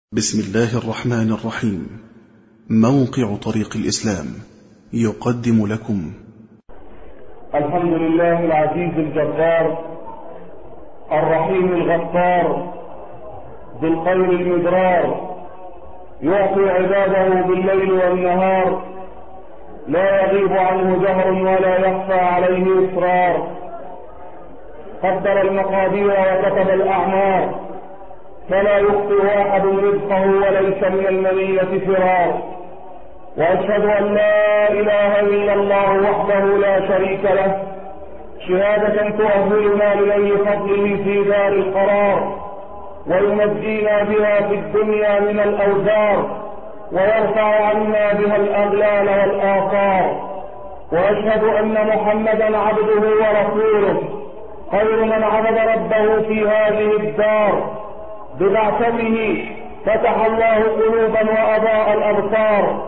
بسم الله الرحمن الرحيم. موقع طريق الإسلام يقدم لكم الحمد لله العزيز الجبار الرحيم الغفار ذو الخير المدرار، يعطي عباده بالليل والنهار، لا يغيب عنه جهر ولا يخفى عليه إسرار. قدر المقادير وكتب الأعمار، فلا يخطئ أحد رزقه وليس من المنية فرار. وأشهد أن لا إله إلا الله وحده لا شريك له، شهادة تؤهلنا لأي فضله في دار القرار، وينجينا بها في الدنيا من الأوزار، ويرفع عنا بها الأغلال والآثار. وأشهد أن محمدا عبده ورسوله، خير من عبد ربه في هذه الدار. ببعثته فتح الله قلوبا وأضاء الأبصار،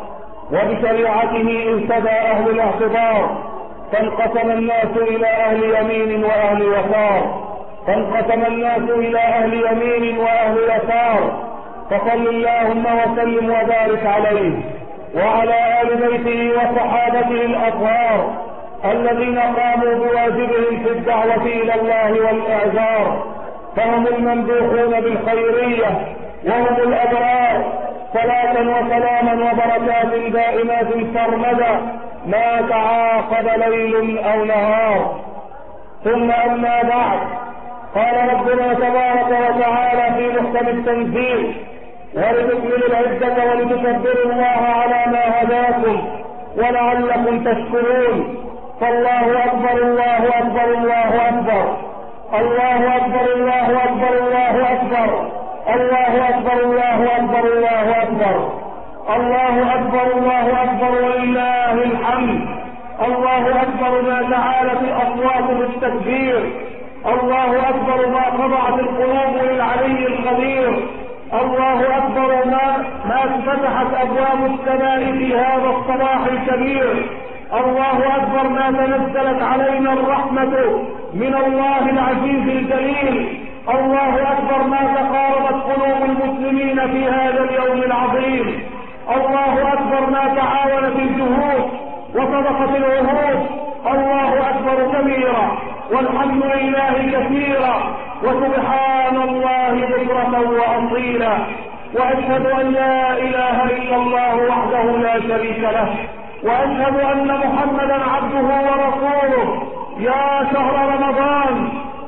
وبشريعته اهتدى أهل الاعتبار، فانقسم الناس إلى أهل يمين وأهل يسار، فانقسم الناس إلى أهل يمين وأهل يسار. فصل اللهم وسلم وبارك عليه وعلى آل بيته وصحابته الأطهار الذين قاموا بواجبهم في الدعوة إلى الله والإعذار، فهم الممدوحون بالخيرية وهم الأبرار. صلاة وسلاما وبركات دائمات سرمدا ما تعاقب ليل أو نهار. ثم أما بعد، قال ربنا تبارك وتعالى في محكم التنزيل: ولتكملوا العدة ولتكبروا الله على ما هداكم ولعلكم تشكرون. فالله أكبر الله أكبر الله أكبر، الله أكبر الله أكبر الله أكبر، الله أكبر الله أكبر الله أكبر، الله أكبر الله أكبر ولله الحمد. الله أكبر ما تعالت الأصوات بالتكبير، الله أكبر ما خضعت القلوب للعلي القدير، الله أكبر ما فتحت أبواب السماء في هذا الصباح الكبير، الله أكبر ما تنزلت علينا الرحمة من الله العزيز الجليل، الله أكبر ما تقاربت قلوب المسلمين في هذا اليوم العظيم، الله أكبر ما تعاونت الجهود وصدقت العهود، الله أكبر كبيرا والحمد لله كثيرا وسبحان الله بكرة وأصيلا. وأشهد أن لا إله إلا الله وحده لا شريك له، وأشهد أن محمدا عبده ورسوله. يا شهر رمضان،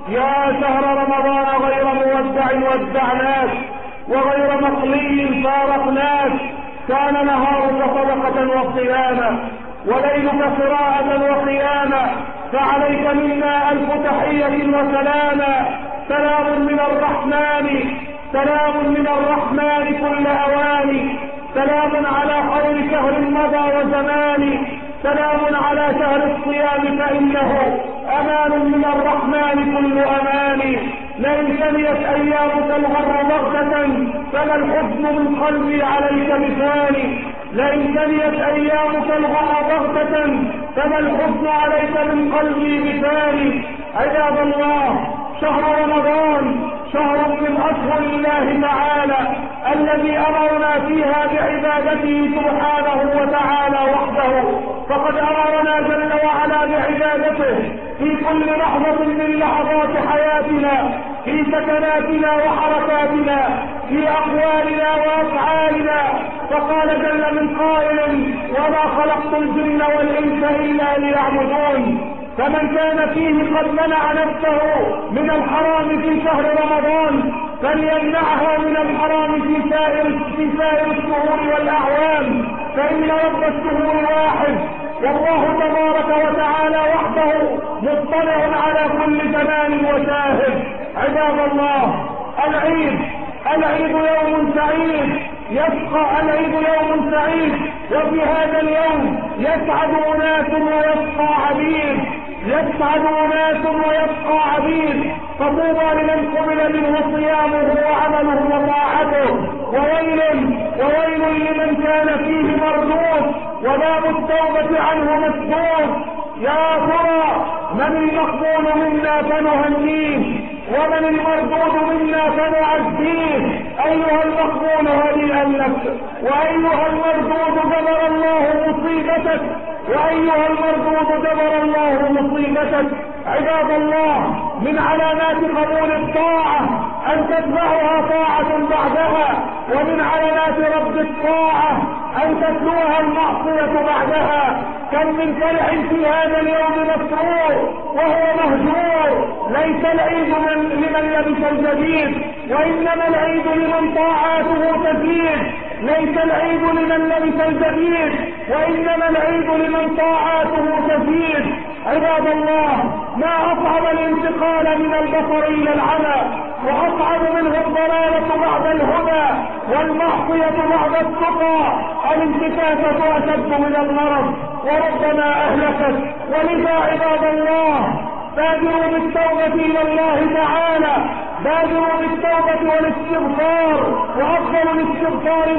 يا شهر رمضان غير مودع ودعناك، وغير مقلي فارقناك. كان نهارك صدقة وصياما، وليلك قراءة وقياما، فعليك منا ألف تحية وسلاما. سلام من الرحمن، سلام من الرحمن كل أوان، سلام على خير شهر مضى وزمان، سلام على شهر الصيام فإنه أمان من الرحمن كل أمان. لئن سميت أيامك الغر بغتة فما الحزن من قلبي عليك مثالي، لئن سميت أيامك الغر بغتة فما الحزن عليك من قلبي مثالي. عباد الله، شهر رمضان شهر من أشهر الله تعالى الذي أمرنا فيها بعبادته سبحانه وتعالى وحده، فقد أمرنا جل وعلا بعبادته في كل لحظة من لحظات حياتنا، في سكناتنا وحركاتنا، في أقوالنا وأفعالنا. فقال جل من قائل: وما خلقت الجن والإنس إلا ليعبدون. فمن كان فيه قد منع نفسه من الحرام في شهر رمضان فليمنعها من الحرام في سائر الشهور والأعوام، فإن رب الشهور واحد، والله تبارك وتعالى وحده مطلع على كل زمان وشاهد. عباد الله، العيد يوم سعيد، العيد يوم سعيد، وفي هذا اليوم يسعد أناس ويبقى عبيد، يسعد أناس ويبقى عبيد. فطوبى لمن قبل منه صيامه وعمله وطاعته، وويل لمن كان فيه مردود وباب التوبة عنه مسدود. يا ترى من المقبول منا فنهنيه، ومن المردود منا فنعزيه. أيها المقبول هنيئا لك، وأيها المردود جبر الله مصيبتك، وأيها المردود جبر الله مصيبتك. عباد الله، من علامات قبول الطاعة أن تتبعها طاعة بعدها، ومن علامات رد الطاعة أن تتلوها المعصية بعدها. كم من فرح في هذا اليوم مسرور وهو مهجور. ليس العيد لمن لبس الجديد، وإنما العيد لمن طاعاته تزيد. ليس العيد لمن لبس الجديد، وإنما العيد لمن طاعاته تزيد. عباد الله، ما أصعب الانتقال من البصر إلى العمى، وأصعب منه الضلالة بعد الهدى، والمعصية بعد التقى. الانتكاسة أشد من المرض وربما أهلكت. ولذا عباد الله، بادروا بالتوبة إلى الله تعالى، بادروا بالتوبة والاستغفار. وأفضل الاستغفار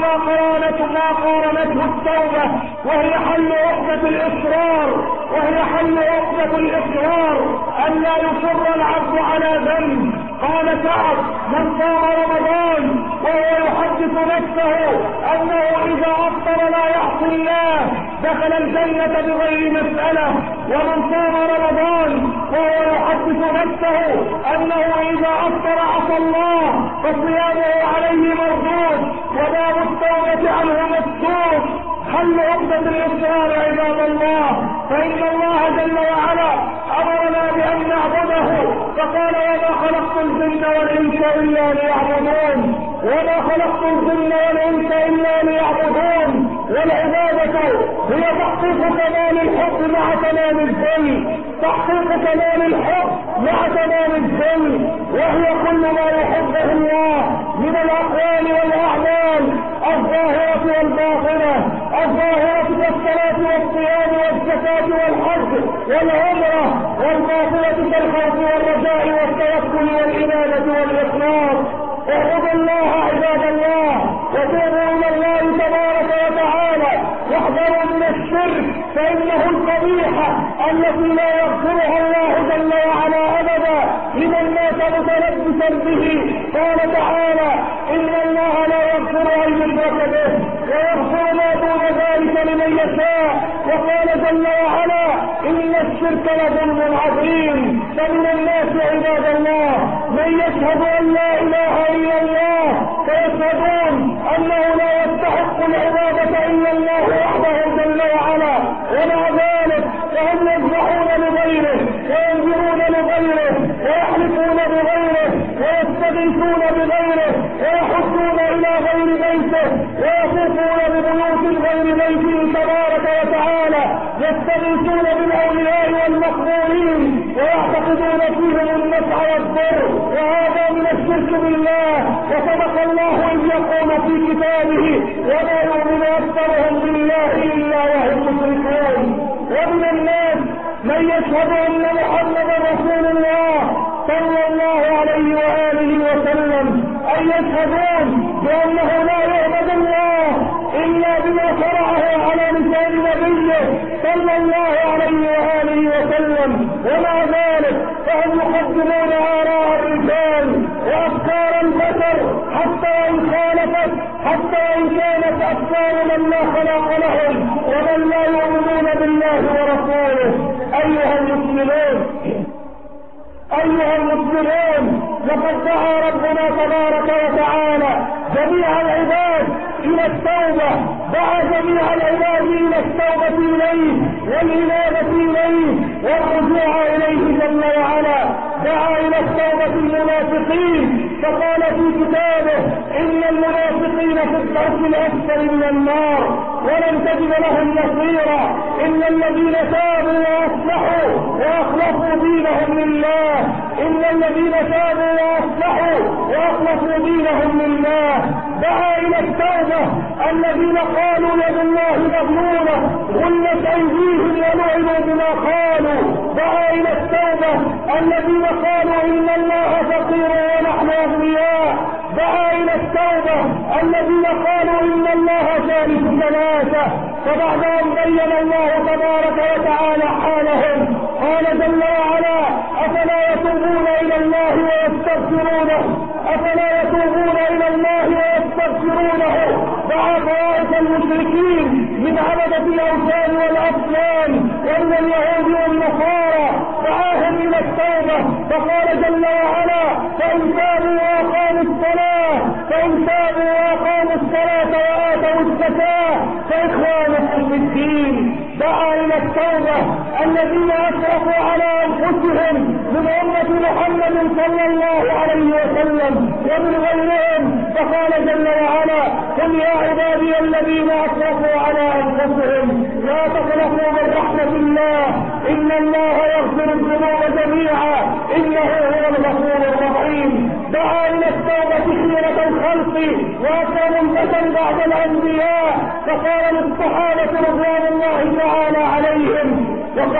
ما قارنته التوبة، وهي حل عقدة الإصرار، وهي حل عقدة الإصرار أن لا يصر العبد على ذنب. قال سعد: من صام رمضان وهو يحدث نفسه أنه إذا أفطر لا يعصي الله دخل الجنة بغير مسألة. ومن صام رمضان وهو يحدث نفسه أنه إذا أفطر عصى الله فصيامه عليه مردود، وباب التوبة عنه مسدود. حل عقدة الإصرار عباد الله، فإن الله جل وعلا أمرنا بأن نعبده، فقال: وما خلقت الجن والإنس إلا ليعبدون، وما خلقت الجن والإنس إلا ليعبدون. والعبادة هي تحقيق كمال الحب مع تمام الذل، تحقيق كمال الحب مع تمام الذل، وهي كل ما يحبه الله من الأقوال والأعمال الظاهرة والباطنة. الظاهرة كالصلاة والصيام والزكاة والحج والعمرة، والباطنة كالخوف والرجاء والتوكل والإنابة والإخلاص. اعبدوا الله عباد الله، وتوبوا إلى الله تبارك وتعالى، واحذروا من الشرك، فإنه القبيحة التي لا يغفرها الله جل وعلا أبدا لمن مات متلبسا به. قال تعالى: إن الله لا يغفر أن يشرك به ويغفر ما دون ذلك لمن يشاء. وقال جل وعلا: إن الشرك لظلم عظيم. فمن الناس عباد الله من يشهد أن لا إله إلا الله، فيشهدون أنه لا يستحق العبادة إلا الله وحده جل وعلا، ومع ذلك فهم يذبحون لغيره وينذرون لغيره ويحلفون بغيره ويستغيثون بغيره ويحجون إلى غير بيته ويطوفون ببيوت غير بيته تبارك وتعالى، يستغيثون بالأولياء والمقبولين ويعتقدون فيهم النفع والضر، وهذا من الشرك بالله. وصدق الله إذ يقول في كتابه: وما يؤمن أكثرهم بالله إلا وهم مشركون. ومن الناس من يشهد أن محمدا رسول الله صلى الله عليه وآله وسلم، أن يشهدون بأنه لا يعبد الله إلا بما شرعه على لسان نبيه صلى الله عليه وآله وسلم، ومع ذلك فهم يقدمون آراء الرجال وأفكار البشر حتى إن خالفت، حتى إن كانت أفكار من لا خلق لهم ومن لا يؤمنون بالله ورسوله. أيها المسلمون، لقد دعا ربنا تبارك وتعالى جميع العباد إلى التوبة، دعا جميع العباد إلى التوبة إليه والإنابة إليه والرجوع إليه جل وعلا. دعا إلى التوبة المنافقين، فقال في كتابه: إن المنافقين في الدرك الأسفل من النار ولن تجد لهم نصيرا إلا الذين تابوا وأصلحوا وأخلصوا دينهم لله. إن الذين تابوا وأصلحوا وأخلصوا دينهم لله. دعا إلى التوبة الذين قالوا يد الله مغلولة غلت أيديهم ولعنوا بما قالوا. دعا إلى التوبة الذين قالوا إن الله فقير ونحن أغنياء. دعا إلى التوبة الذين قالوا إن الله ثالث ثلاثة. فبعد أن بين الله تبارك وتعالى حالهم قال جل وعلا: أفلا يتوبون إلى إلى الله ويستغفرونه أفلا يتوبون إلى الله ويستغفرونه. دعا طوائف المشركين من عبدة الأوثان والأصنام ومن اليهود والنصارى دعاهم إلى التوبة، فقال جل وعلا فإن تابوا وأقاموا الصلاة وآتوا الزكاة فإخوانكم في الدين. دعا إلى التوبة الذين أسرفوا على أنفسهم من أمة محمد صلى الله عليه وسلم ومن غيرهم، فقال جل وعلا قل يا عبادي الذين أسرفوا على أنفسهم لا تقنطوا من رحمة الله إن الله يغفر الذنوب جميعا إنه هو الغفور الرحيم. دعا إلى التوبة خيرة الخلق وأكرم البشر بعد الأنبياء، فقال للصحابة رضوان الله تعالى عليهم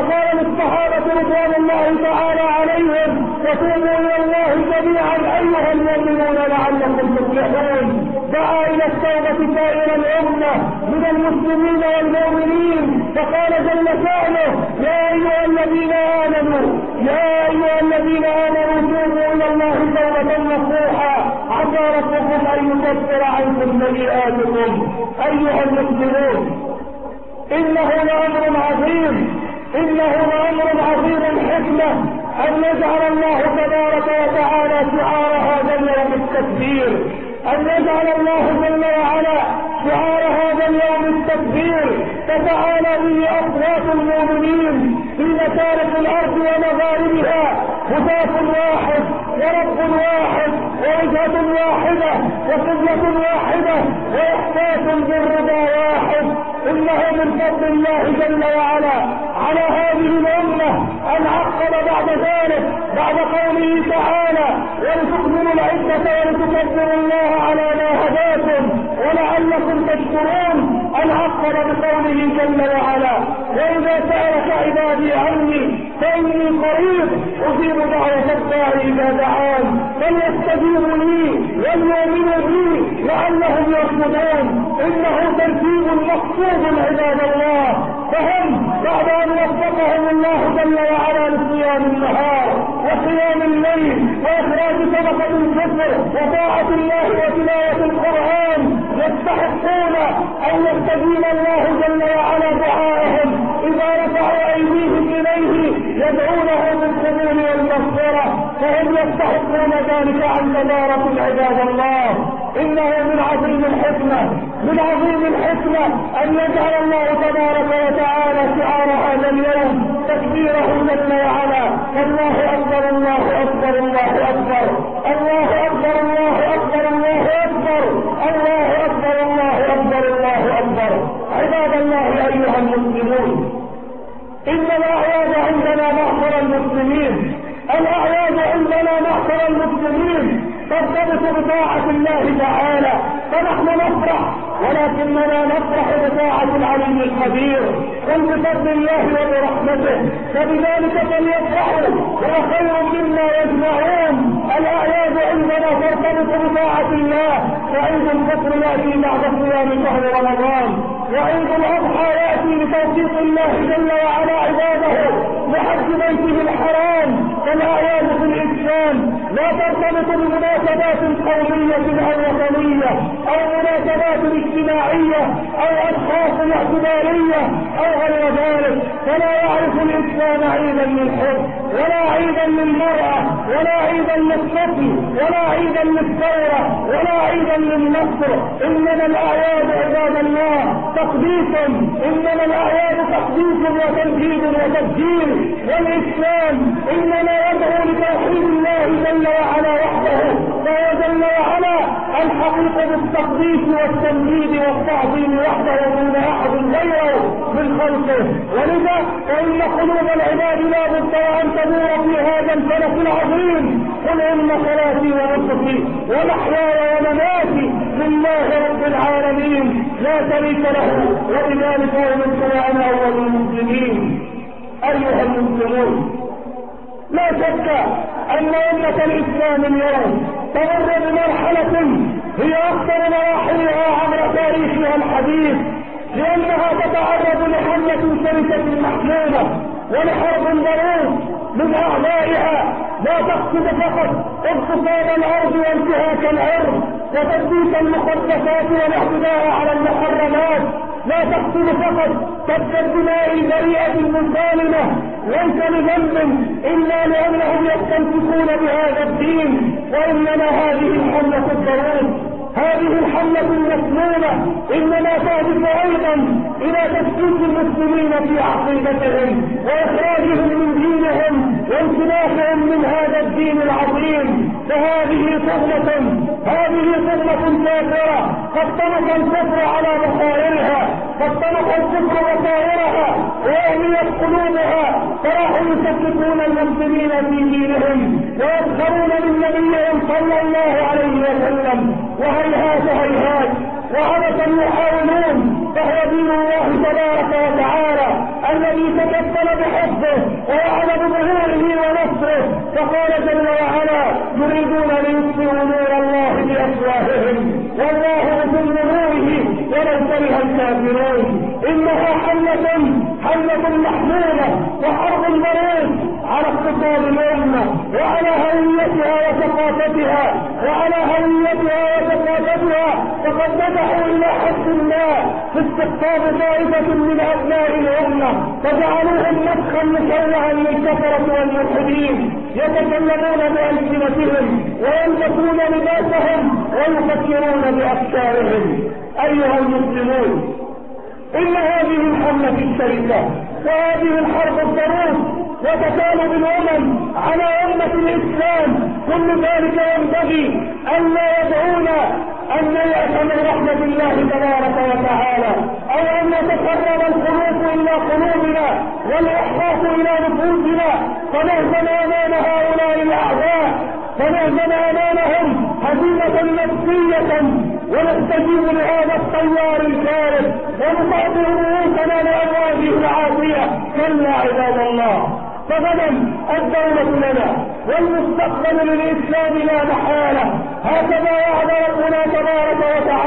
وتوبوا إلى الله جميعا أيها المؤمنون لعلكم تفلحون. دعا إلى التوبة سائر الأمة من المسلمين والمؤمنين، فقال جل شأنه يا أيها الذين آمنوا توبوا إلى الله توبة نصوحا عسى ربكم أن يكفر عنكم سيئاتكم. أيها المسلمون، إنه لأمر عظيم الحكمة أن يجعل الله تبارك وتعالى شعار هذا اليوم التكبير، فتعالى به أصوات المؤمنين في مشارق الأرض ومغاربها، هتاف واحد ورب واحد ووجهة واحدة وقبلة واحدة وإحساس بالرضا واحد. إنه من فضل الله جل وعلا على هذه الأمة أن عقب بعد ذلك بعد قوله تعالى ولتكملوا العدة ولتكبروا الله على ما هداكم ولعلكم تشكرون، أن عقب بقوله جل وعلا وإذا سألك عبادي عني فإني قريب أجيب دعوة الداعي إذا دعان فليستجيبوا لي وليؤمنوا بي لعلهم يرشدون. إنه ترتيب مقصود عباد الله، فهم بعد أن وفقهم الله جل وعلا لصيام النهار وصيام الليل وإخراج صدقة الفطر وطاعة الله وتلاوة القرآن يستحقون أن يستجيب الله جل وعلا دعائهم إذا رفعوا أيديهم إليه يدعونه بالقبول والمغفرة، فهم يستحقون ذلك عن تبارك عباد الله. إنه من عظيم الحكمة أن يجعل الله تبارك وتعالى شعار هذا اليوم تكبيره جل وعلا الله أكبر الله أكبر الله أكبر الله أكبر الله أكبر الله أكبر الله أكبر الله أكبر الله أكبر. عباد الله أيها المسلمون، إن الأعياد عندنا معشر المسلمين ترتبط بطاعة الله تعالى، فنحن نفرح ولكننا نفرح بطاعة العليم الخبير وبفضل الله وبرحمته، فبذلك فليفرحوا هو خير مما يجمعون. الأعياد عندنا ترتبط بطاعة الله، فعيد الفطر يأتي بعد صيام شهر رمضان، وعيد الأضحى يأتي بتوفيق الله جل وعلا عباده لحج بيته الحرام. فالأعياد في الإسلام لا ترتبط بمناسبات قومية أو وطنية أو مناسبات اجتماعية أو أشخاص اعتبارية أو غير ذلك، فلا يعرف الإسلام عيدا للحب ولا عيدا للمرأة ولا عيدا للطفل ولا عيدا للثورة ولا عيدا للنصر. إنما الأعياد عباد الله تقديس، إنما الأعياد تقديس وتمجيد وتسجيل، والإسلام إنما يدعو لتوحيد الله جل وعلا وحده، فهو جل وعلا الحقيق بالتقديس والتمجيد والتعظيم وحده دون أحد غيره من خلقه. ولذا فإن قلوب العباد لا بد وأن تدور في هذا الفلك العظيم. قل إن صلاتي ونسكي ومحياي ومماتي لله رب العالمين لا شريك له وبذلك أمرت وأنا أول المسلمين. أيها المسلمون، لا شك أن أمة الإسلام اليوم تمر بمرحلة هي أكثر مراحلها عبر تاريخها الحديث، لأنها تتعرض لحملة شرسة محمولة ولحرب ضروس من أعدائها لا تقصد فقط اغتصاب الأرض وانتهاك العرض وتدبيس المخدرات والاعتداء على المحرمات، لا تقصد فقط سفك الدماء البريئة المظالمة ليس لذنب إلا لأنهم يستمسكون بهذا الدين، وإنما هذه الحملة الضرورة، هذه الحملة المسنونة إنما تهدف أيضا إلى تشكيك المسلمين في عقيدتهم وإخراجهم من دينهم وانسلاخهم من هذا الدين العظيم. فهذه صدمة كافرة قد طمس الكفر على بصائرها، قد طمس الكفر بصائرها وأهميت قلوبها، فراحوا يشككون المسلمين في دينهم ويسخرون من نبيهم صلى الله عليه وسلم. وهيهات وعبثا يحاولون، فهو دين الله تبارك وتعالى الذي تكفل بحفظه ووعد بظهوره ونصره. فقال جل وعلا: يريدون ليطفئوا نور الله بأفواههم والله متم نوره ولو كره الكافرون. إنها حملة محمولة وحرب ضروس على اقتصاد الأمة وعلى هويتها وثقافتها فقد نجحوا إلى حد ما في استقطاب طائفة من أبناء الأمة فجعلوهم مسخا مشوها للكفرة والملحدين، يتكلمون بألسنتهم ويلبسون لباسهم ويفكرون بأفكارهم. أيها المسلمون، إن هذه الحملة الشريفة وهذه الحرب الضروس وتكالب الأمم على أمة الإسلام كل ذلك ينبغي أن لا يدعونا أن نيأس من رحمة الله تبارك وتعالى، أو أن يتقرب القلوب إلى قلوبنا والإحباط إلى نفوسنا فنهزم أمام هؤلاء الأعداء، فنهزم أمامهم هزيمة نفسية ونستجيب لهذا التيار الكارث ونطأطئ رؤوسنا لأمواجه العافية. كلا عباد الله، فغدا الدولة لنا والمستقبل للإسلام لا محالة. هكذا وعد ربنا تبارك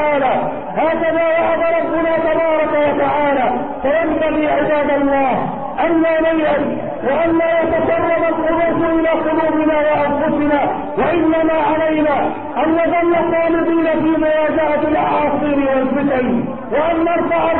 وتعالى. فينبغي عباد الله أن لا نيأس وأن لا يتسرب القلوب إلى قلوبنا وأنفسنا، وإنما علينا أن نظل خالدين في مواجهة الأعاصير والفتن، وأن نرفع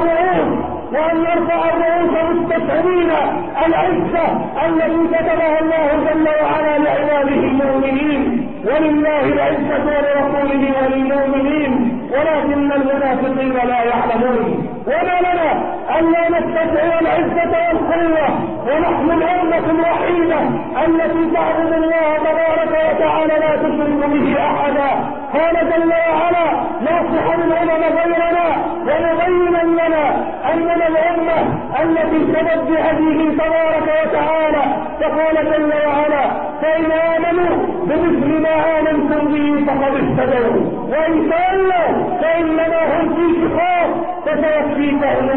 الرؤوس مستشعرين العزة التي كتبها الله جل وعلا لعباده المؤمنين. ولله العزة ولرسوله وللمؤمنين ولكن المنافقين لا يعلمون. وما لنا ألا نستشعر العزة والقوة ونحن الأمة الوحيدة التي تعبد الله تبارك وتعالى لا تشرك به أحدا. قال جل وعلا: ناصح الأمم غيرنا ومبينا لنا أننا الأمة التي اهتدت بهديه تبارك وتعالى. فقال جل وعلا: فإن آمنوا بمثل ما آمنتم به فقد اهتدوا وإن تولوا فإنما هم في شقاق فسيكفيكهم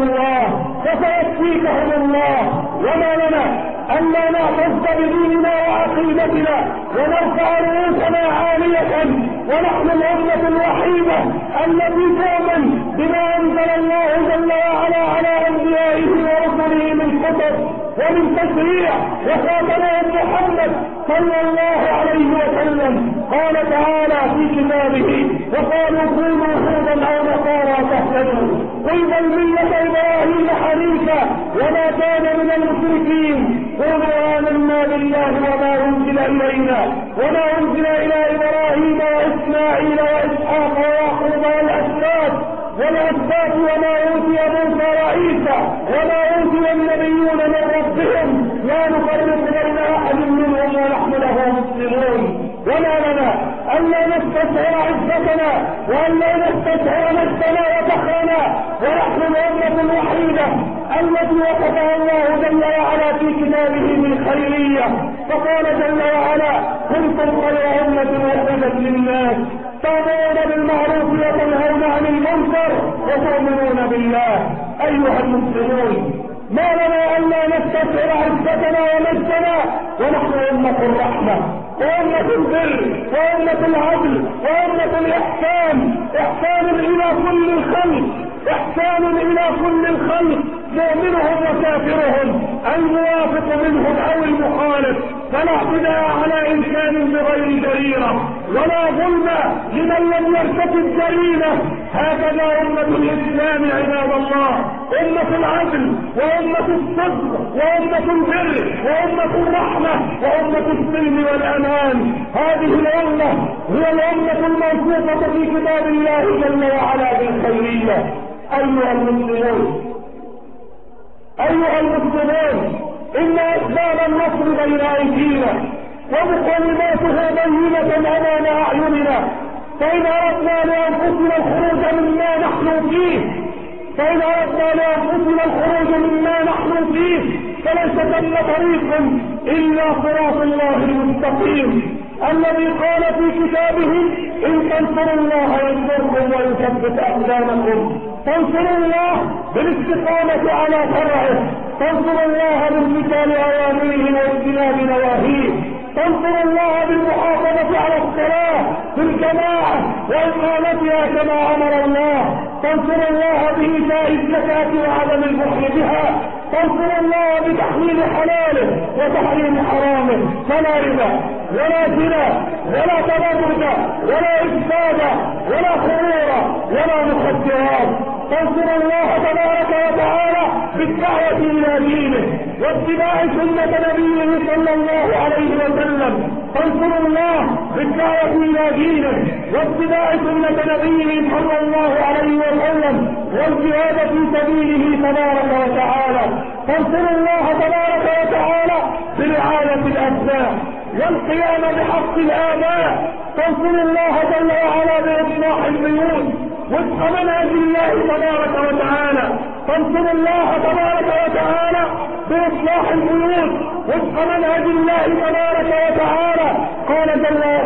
الله. وما لنا ألا نعتز بديننا وعقيدتنا ونرفع رؤوسنا عالية ونحن الأمة الوحيدة التي تؤمن بما أنزل الله جل وعلا على أنبيائه ورسله من كتب ومن تشريع وخاتمهم محمد صلى الله عليه وسلم. قال تعالى في كتابه: وقالوا كونوا هودا أو نصارى تهتدوا قل بل ملة إبراهيم حنيفا وما كان من المشركين قولوا آمنا بالله وما أنزل إلينا وما أنزل إلى إبراهيم وإسماعيل وإسحاق ويعقوب والأسباط وما أوتي موسى وعيسى وما أوتي النبيون من ربهم لا نفرق بين أحد منهم ونحن له مسلمون. وما لنا ألا نستشعر عزتنا وألا نستشعر نفسنا وفخرنا ونحن الأمة الوحيدة التي وصفها الله جل وعلا في كتابه بالخيرية. فقال جل وعلا: كنتم خير أمة أخرجت للناس تأمرون بالمعروف وتنهون عن المنكر وتؤمنون بالله. أيها المسلمون، ما لنا ألا نستشعر عزتنا ومجدنا ونحن أمة الرحمة وأمة البر وأمة العدل وأمة الإحسان، إحسان إلى كل الخلق مؤمنهم وكافرهم، الموافق منهم أو المخالف، فلا اعتداء على إنسان بغير جريرة، ولا ظلم لمن لم يرتكب جريمة. هكذا أمة الإسلام عباد الله، أمة العدل وأمة الصدق وأمة البر وأمة الرحمة وأمة السلم والأمان. هذه الأمة هي الأمة الموصوفة في كتاب الله جل وعلا بالخيرية. أيها المسلمون، إن أسباب النصر بين أيدينا ومقوماته بينة أمام أعيننا. فإن أردنا لأنفسنا الخروج مما نحن فيه فليس ثم طريق إلا صراط الله المستقيم الذي قال في كتابه: إن تنصروا الله ينصركم ويثبت أقدامكم. تنصروا الله بالاستقامة على شرعه، تنصروا الله بامتثال أوامره واجتناب نواهيه، تنصروا الله بالمحافظة على الصلاة في الجماعة وإقامتها كما أمر الله، تنصروا الله بإيتاء الزكاة وعدم البخل بها، تنصروا الله بتحليل حلاله وتحريم حرامه. فلا ربا ولا زنا ولا تبرج ولا إفساد ولا خمور ولا مخدرات. تنصر الله تبارك وتعالى بالدعوة إلى دينه واتباع سنة نبيه صلى الله عليه وسلم. تنصر الله بالدعوة إلى دينه واتباع سنة نبيه صلى الله عليه وسلم والجهاد في سبيله تبارك وتعالى. تنصر الله تبارك وتعالى برعاية الأبناء والقيام بحق الآباء. تنصر الله جل وعلا بإصلاح البيوت وفق منهج الله تبارك وتعالى. تنصر الله تبارك وتعالى بإصلاح البيوت وفق منهج الله تبارك وتعالى. قال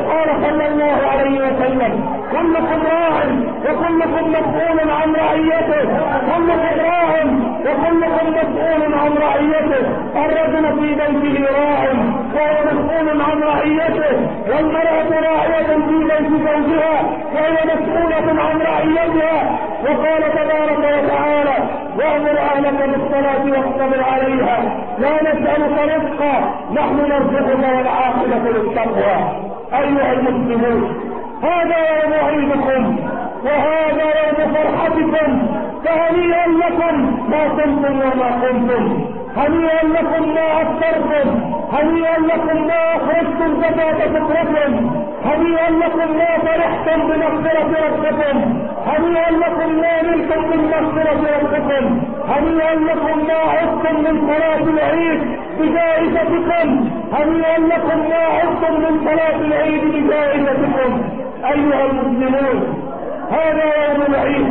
صلى الله عليه وسلم: كلكم راع وكلكم مسؤول عن رعيته، كلكم راع وكلكم مسؤول عن رعيته. الرجل في بيته راع وهو مسؤول عن رعيته، والمرأة راعية في بيت زوجها وهي مسؤولة عن رعيتها. وقال تبارك وتعالى: وأمر أهلك بالصلاة واصطبر عليها لا نسألك رزقا نحن نرزقك والعاقبة للتقوى. أيها المسلمون، هذا يوم عيدكم وهذا يوم فرحتكم، فهنيئا لكم ما كنتم وما كنتم، هنيئا لكم ما أفطرتم، هنيئا لكم ما أخرجتم زكاة فطركم، هنيئا لكم ما فرحتم بمغفرة ربكم، هنيئا لكم ما نلتم من مغفرة ربكم، هنيئا لكم ما عدتم من صلاة العيد بجائزتكم، هنيئا لكم ما عدتم من صلاة العيد بجائزتكم. أيها المسلمون، هذا يوم العيد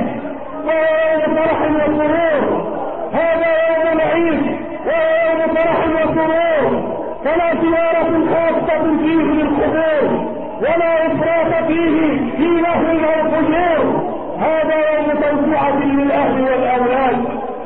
وهو يوم فرح وسرور، هذا يوم العيد وهو يوم فرح وسرور، فلا زيارة خاصة فيه للقبور ولا إفراط فيه في لهو أو فجور. هذا يوم توسعة للأهل والأولاد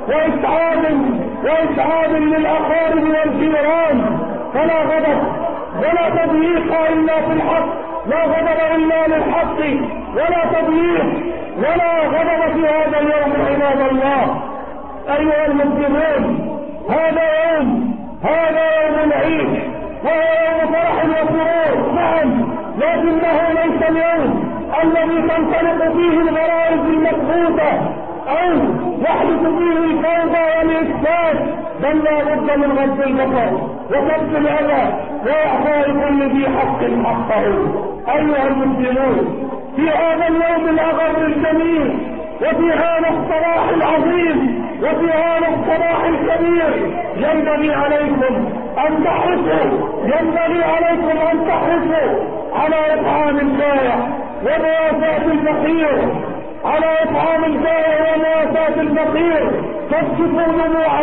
وإسعاد للأقارب والجيران، فلا غضب ولا تضييق إلا في الحق، لا غضب إلا للحق ولا تضييق ولا غضب في هذا اليوم عباد الله. أيها المسلمون، هذا يوم العيد وهو يوم فرح وسرور، نعم، لكنه ليس اليوم الذي تنطلق فيه الغرائز المكبوتة أو يحدث فيه الفوضى والإفساد، بل لا بد من غض البصر وكف الأذى وإعطاء كل ذي حق حقه. أيها المسلمون، في هذا اليوم الأغر الجميل وفي هذا الصباح العظيم وفي هذا الصباح الكبير ينبغي عليكم أن تحرصوا على إطعام الجائع ومواساة الفقير، على إطعام الجائع ومواساة الفقير. تكشفوا دموع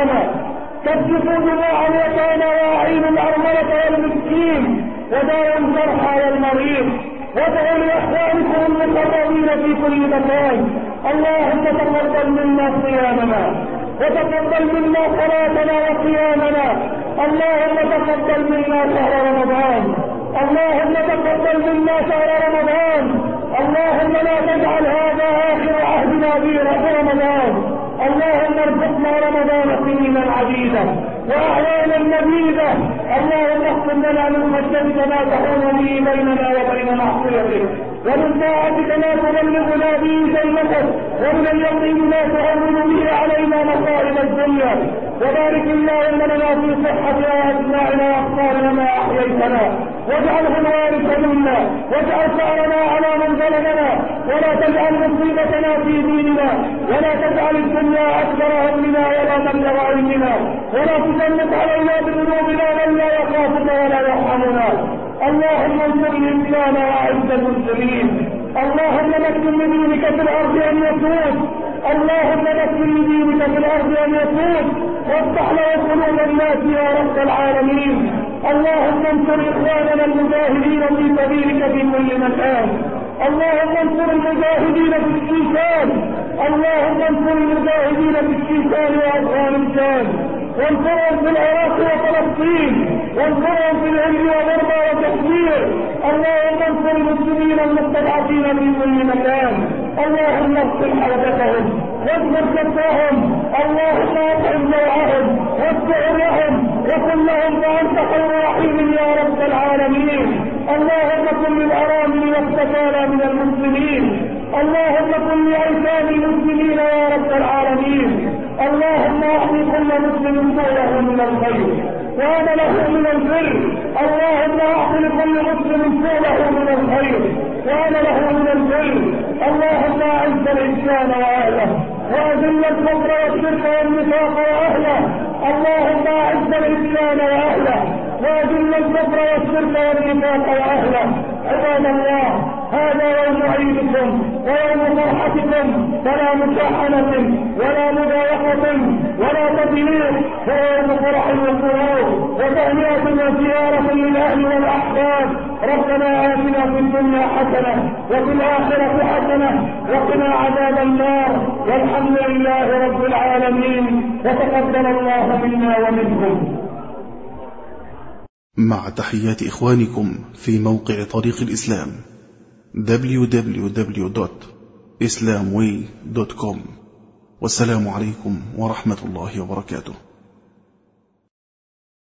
اليتامى وأعينوا الأرملة والمسكين وداووا الجرحى والمريض، وادعوا لإخوانكم المقربين في كل مكان. اللهم تقبل منا صيامنا وتقبل منا صلاتنا وقيامنا، اللهم تقبل منا شهر رمضان، اللهم تقبل منا شهر رمضان، اللهم لا تجعل هذا آخر عهدنا برمضان، اللهم ارزقنا رمضان سنين عديدة وأعوانا مديدة. اللهم اغفر لنا من خشيتك ما تحول به بيننا وبين معصيتك، ومن طاعتك ما تبلغنا به جنتك، ومن اليقين ما تهون به علينا مصائب الدنيا. وبارك اللهم لنا في صحة أسماعنا وأبصارنا ما أحييتنا، واجعله الوارث منا، واجعل ثأرنا على من ظلمنا، ولا تجعل مصيبتنا في ديننا، ولا تجعل الدنيا أكبر همنا ولا مبلغ علمنا، ولا تسلط علينا بذنوبنا من لا يخافك ولا يرحمنا. اللهم انصر الإسلام وأعز المسلمين. اللهم مكن لدينك في الأرض أن يسود. اللهم مكن لدينك في الأرض أن يسود، وافتح له قلوب الناس يا رب العالمين. اللهم انصر إخواننا المجاهدين في سبيلك في كل مكان. اللهم انصر المجاهدين في الشيشان. اللهم انصر المجاهدين في الشيشان وأفغانستان، وانصرهم في العراق وفلسطين، وانصرهم في الهند وغربى وكشمير. اللهم انصر المسلمين المستضعفين في كل مكان. اللهم اغفر حوزتهم واغفر كفاهم. اللهم اطعم جوعهم واسع لهم وكن لهم فانت خير رحيم يا رب العالمين. اللهم كن للارامل والسكالى من المسلمين. اللهم كن لايتام المسلمين يا رب العالمين. اللهم اعطي كل مسلم سوره من الخير وعمله من البر. اللهم اعطي لكل مسلم سوره من الخير وعمله من البر. اللهم اعز الانسان واهله، واذل الكفر والشرك والنفاق واهله. اللهم اعز الانسان واهله، واذل الكفر والشرك والنفاق واهله. عباد الله، هذا يوم عيدكم ويوم فرحتكم، فلا مشاحنة ولا مضايقة ولا تضييق، فيوم فرح وسرور وتهنئة وزيارة للأهل والأحباب. ربنا آتنا في الدنيا حسنة وفي الآخرة حسنة وقنا عذاب النار، والحمد لله رب العالمين، وتقبل الله منا ومنكم. مع تحيات إخوانكم في موقع طريق الإسلام www.islamway.com. والسلام عليكم ورحمة الله وبركاته.